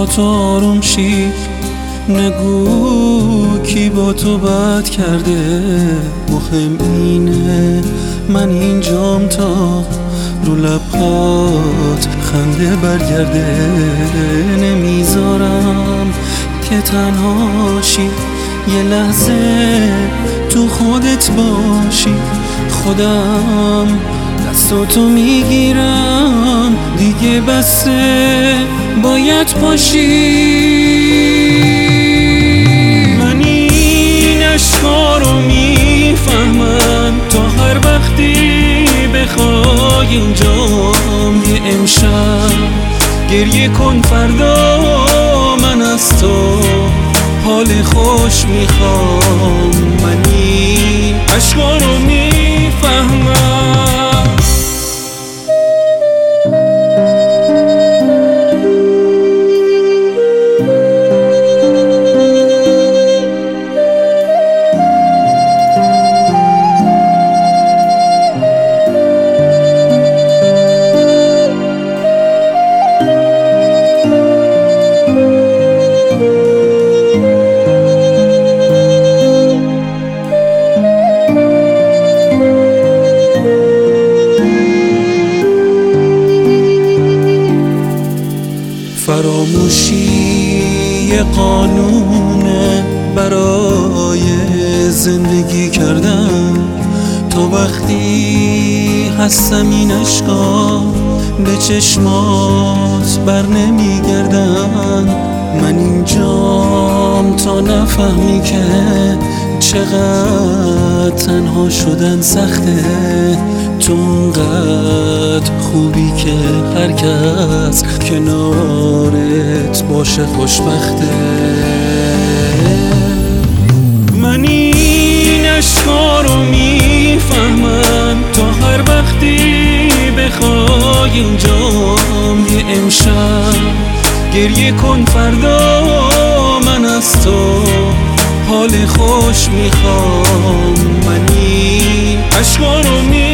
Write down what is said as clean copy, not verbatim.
تو آروم شی، نگو کی با تو بد کرده. مهم اینه من اینجام تا رو لبات خنده برگرده. نمیذارم که تنهاشی، یه لحظه تو خودت باشی. خودم دستاتو میگیرم، دیگه بسه باید پاشی. من این عشقا رو میفهمم، تا هر وقتی بخوای اینجام. یه امشب گریه کن، فردا من از تو حال خوش میخوام. من این عشقا رو میفهمم. فراموشی یه قانونه برای زندگی کردن. تا وقتی هستم این عشقا به چشمات بر نمیگردن. من اینجام تا نفهمی که چقدر تنها شدن سخته. تو اونقدر خوبی که هر کس کنارت باشه خوشبخته. من این عشقا رو میفهمم، تا هر وقتی بخوای اینجام. یه امشب گریه کن، فردا من از تو حال خوش میخوام. من این عشقا رو